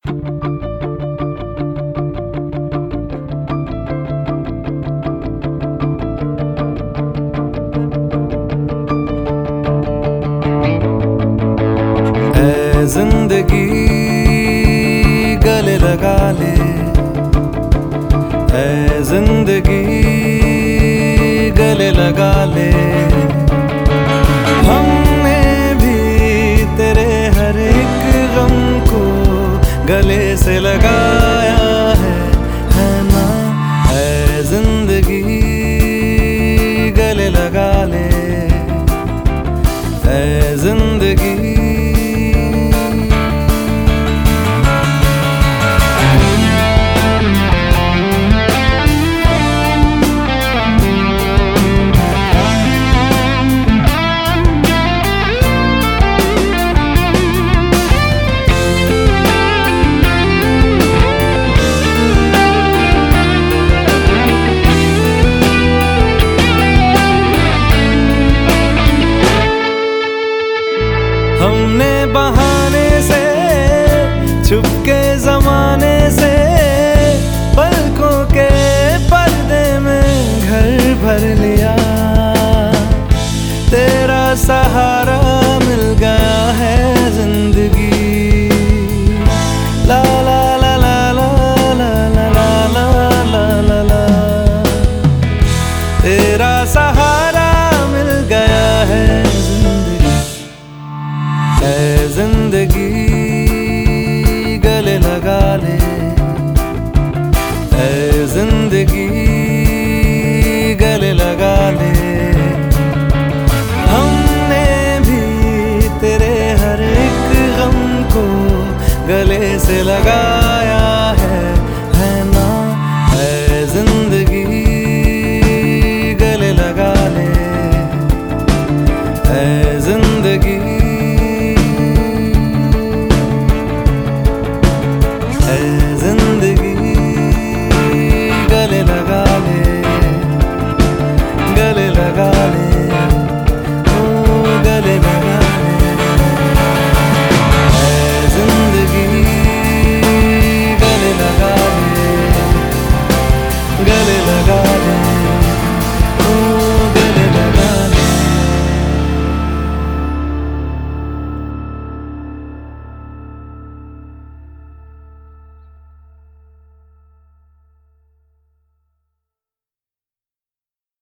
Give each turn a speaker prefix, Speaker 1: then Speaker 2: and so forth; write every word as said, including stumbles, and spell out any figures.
Speaker 1: ऐ जिंदगी गले लगा ले, ऐ जिंदगी गले लगा ले। हमने भी तेरे हर एक गम को गले से लगाया है, है ना? ऐ जिंदगी गले लगा ले, ऐ जिंदगी। हमने बहाने से छुपके जमाने से पलकों के पर्दे में घर भर लिया। तेरा सहारा मिल गया है जिंदगी। ला ला ला ला ला ला ला ला ला ला ला। तेरा सहारा मिल गया है जिंदगी। ऐ जिंदगी गले लगा ले, ऐ जिंदगी गले लगा ले। हमने भी तेरे हर एक गम को गले से लगाया है।